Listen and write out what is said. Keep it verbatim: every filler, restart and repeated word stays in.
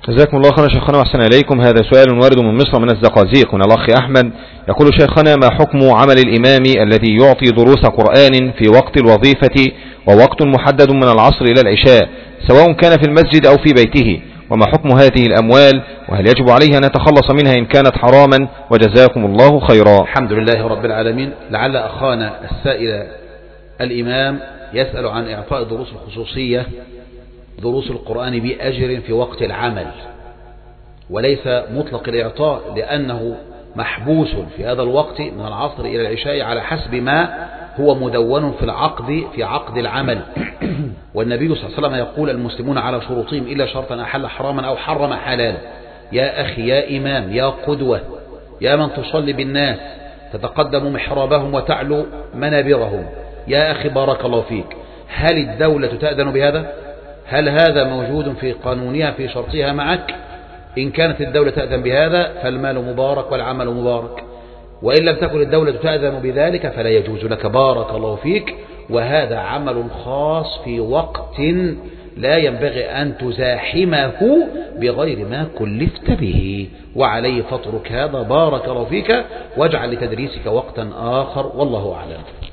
جزاكم الله خيرا شيخنا وأحسن إليكم. هذا سؤال وارد من مصر من الزقازيق من الأخ أحمد، يقول: شيخنا، ما حكم عمل الإمام الذي يعطي دروس قرآن في وقت الوظيفة ووقت محدد من العصر إلى العشاء، سواء كان في المسجد أو في بيته؟ وما حكم هذه الأموال، وهل يجب عليه أن يتخلص منها إن كانت حراما؟ وجزاكم الله خيرا. الحمد لله رب العالمين. لعل أخانا السائل الإمام يسأل عن إعطاء الدروس الخصوصية، دروس القرآن بأجر في وقت العمل، وليس مطلق الإعطاء، لأنه محبوس في هذا الوقت من العصر إلى العشاء على حسب ما هو مدون في العقد في عقد العمل. والنبي صلى الله عليه وسلم يقول: المسلمون على شروطهم إلا شرطا أحل حراما أو حرم حلالا. يا أخي، يا إمام، يا قدوة، يا من تصلي بالناس تتقدم محرابهم وتعلو منابرهم، يا أخي بارك الله فيك، هل الدولة تأذن بهذا؟ هل هذا موجود في قانونها في شرطها معك؟ إن كانت الدولة تأذن بهذا فالمال مبارك والعمل مبارك، وإن لم تكن الدولة تأذن بذلك فلا يجوز لك، بارك الله فيك. وهذا عمل خاص في وقت لا ينبغي أن تزاحمه بغير ما كلفت به، وعليه فاترك هذا، بارك الله فيك، واجعل لتدريسك وقتا آخر، والله أعلم.